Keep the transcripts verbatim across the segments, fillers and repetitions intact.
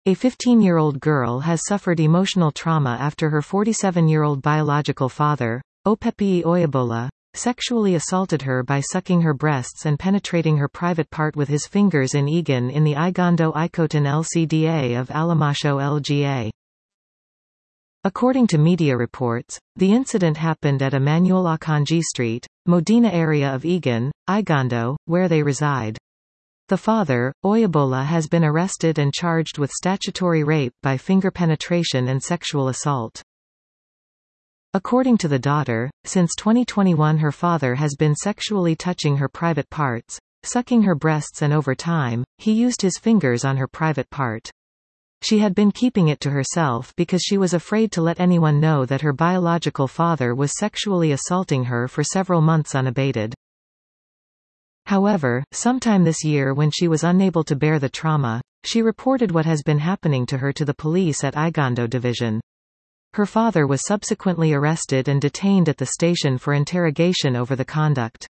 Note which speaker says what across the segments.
Speaker 1: A fifteen-year-old girl has suffered emotional trauma after her forty-seven-year-old biological father, Opepi Oyebola, sexually assaulted her by sucking her breasts and penetrating her private part with his fingers in Egan in the Igando Ikoton L C D A of Alamasho L G A. According to media reports, the incident happened at Emmanuel Akanji Street, Modena area of Egan, Igando, where they reside. The father, Oyebola, has been arrested and charged with statutory rape by finger penetration and sexual assault. According to the daughter, since twenty twenty-one her father has been sexually touching her private parts, sucking her breasts, and over time, he used his fingers on her private part. She had been keeping it to herself because she was afraid to let anyone know that her biological father was sexually assaulting her for several months unabated. However, sometime this year when she was unable to bear the trauma, she reported what has been happening to her to the police at Igando Division. Her father was subsequently arrested and detained at the station for interrogation over the conduct.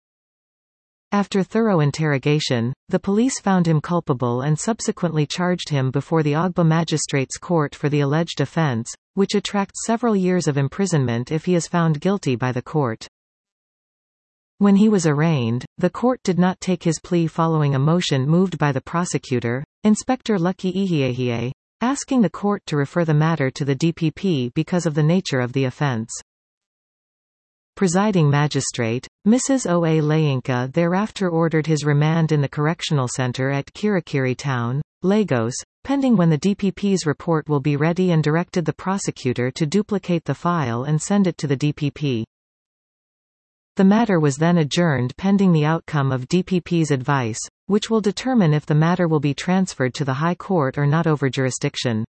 Speaker 1: After thorough interrogation, the police found him culpable and subsequently charged him before the Ogba Magistrates Court for the alleged offence, which attracts several years of imprisonment if he is found guilty by the court. When he was arraigned, the court did not take his plea following a motion moved by the prosecutor, Inspector Lucky Ihiehie, asking the court to refer the matter to the D P P because of the nature of the offence. Presiding magistrate, Missus O A Layinka thereafter ordered his remand in the correctional center at Kirikiri Town, Lagos, pending when the D P P's report will be ready, and directed the prosecutor to duplicate the file and send it to the D P P. The matter was then adjourned pending the outcome of D P P's advice, which will determine if the matter will be transferred to the High Court or not over jurisdiction.